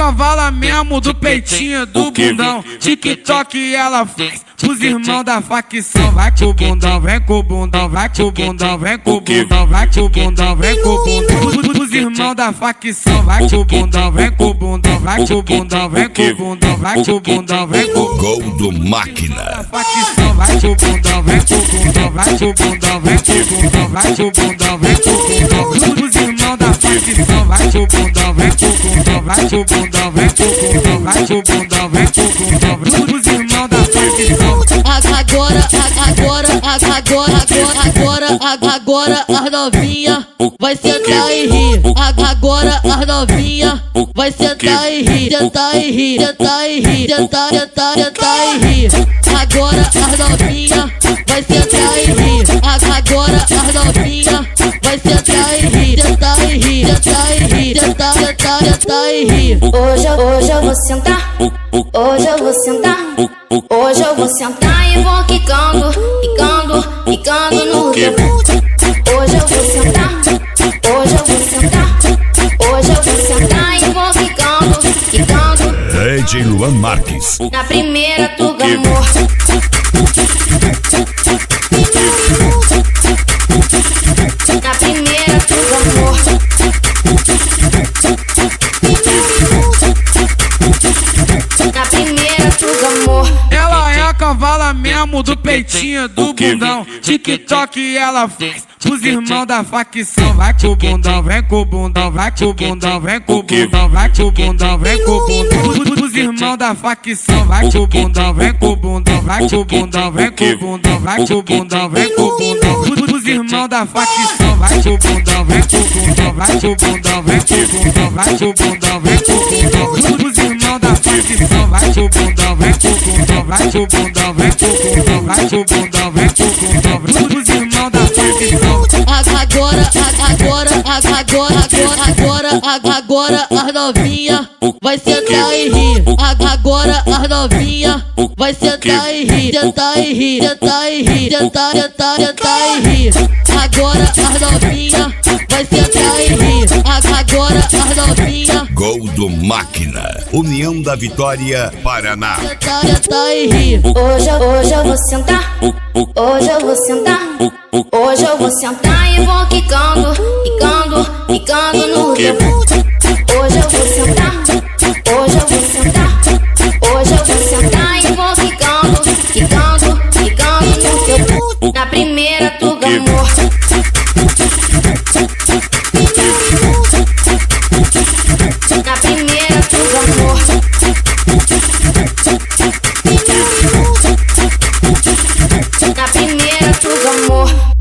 cavala mesmo do peitinho do bundão. TikTok ela faz os irmãos da facção. Vai com o bundão, vem com o bundão, vai com o bundão, vem com o bundão, vai com o bundão, vem com o bundão. Os irmãos da facção. Vai com o bundão, vem com o bundão, vai com o bundão, vem com o bundão, vai com o bundão, vem com o bundão. Gol do Máquina. Vai com o bundão, vem com o bundão, vai com o bundão, vem com o bundão, vai com o bundão, vem com o bundão. Os irmãos da facção. Vai com o bundão, vem com o bundão, vai com o bundão, vem com o bundão, vai com o bundão, vem com o bundão. Os irmãos da facção. Agora as novinha vai sentar e rir. Agora as novinha vai sentar e rir. Sentar e rir, sentar e rir, sentar e rir. Agora as novinha vai sentar e rir. Agora as novinha vai sentar e rir. Sentar e rir, sentar e rir, sentar e rir. Hoje eu vou sentar. Hoje eu vou sentar. Hoje eu vou sentar e vou quicando, quicando, quicando no teu. Hoje eu vou sentar. Hoje eu vou sentar. Hoje eu vou sentar e vou quicando, quicando. DJ Luan Marques. Na primeira tu gamou. Na primeira tu gamou. Na primeira tu gamou. Ela é a cavala mesmo do peitinho do bundão. TikTok ela faz os irmãos da facção. Vai com o bundão, vem com o bundão, vai com o bundão, vem com o bundão, vai com o bundão, vem com o bundão. Os irmãos da facção. Vai com o bundão, vem com o bundão, vai com o bundão, vem com o bundão, vai com o bundão, vem com o bundão. Os irmãos da facção. Vai com o bundão, vem com o bundão, vai com o bundão, vem com o bundão, vai com o bundão, vem com o bundão. Os irmãos da facção. Vai com o bundão, vem com o bundão, vai com o bundão, vem com o bundão, vai com o bundão, vem com o bundão. Os irmãos da facção. Agora as novinha vai sentar e rir. Agora as novinha vai sentar e rir. Sentar e rir, sentar e rir, sentar e rir. Agora as novinha vai sentar e rir. Agora as novinha. Gol do Máquina. União da Vitória, Paraná. Sentar e rir. Hoje eu vou sentar. Hoje eu vou sentar. Hoje eu vou sentar e vou quicando, quicando, quicando no teu. Hoje eu vou sentar. Hoje eu vou sentar. Hoje eu vou sentar e vou quicando, quicando, quicando no teu. Na primeira tu gamou. Na primeira tu gamou. Na primeira tu gamou.